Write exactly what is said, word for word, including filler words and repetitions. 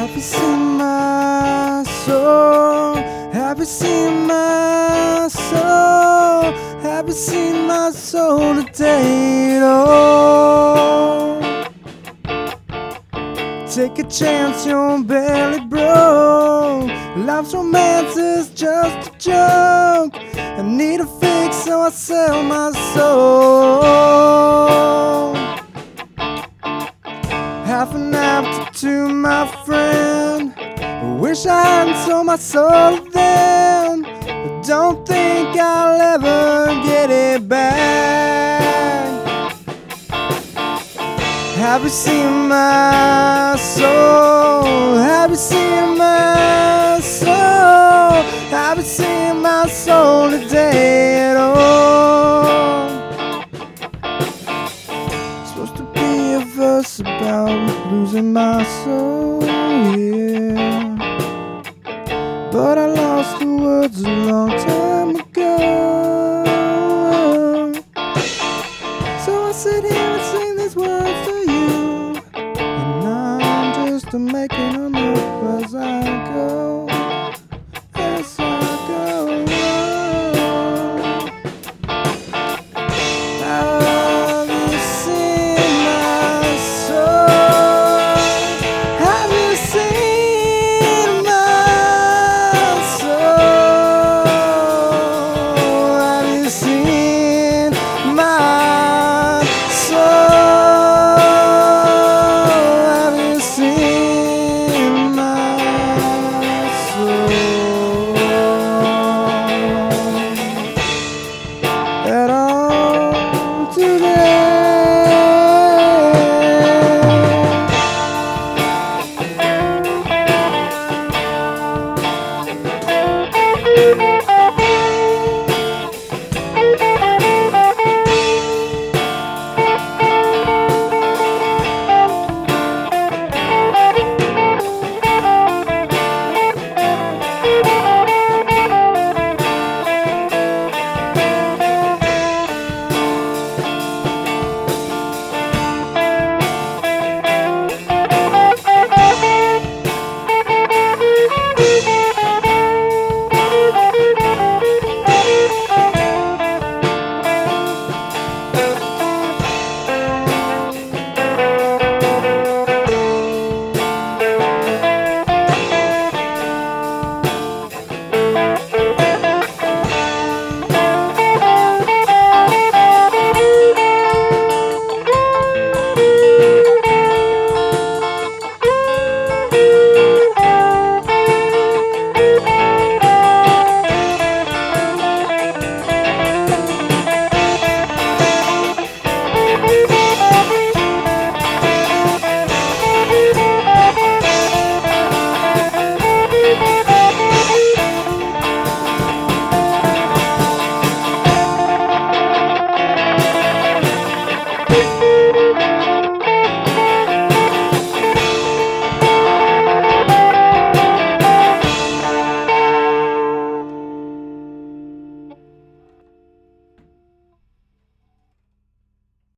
Have you seen my soul? Have you seen my soul? Have you seen my soul today at all? Take a chance, you're barely broke. Life's romance is just a joke. I need a fix, so I sell my soul. Half an after two, my friend. I wish I hadn't sold my soul to them. I don't think I'll ever get it back. Have you seen my soul? Have you seen my soul? Have you seen my soul today at all? Supposed to be a verse about losing my soul, yeah, but I lost the words a long time ago. So I sit here and sing these words to you, and I'm just making them up as I go.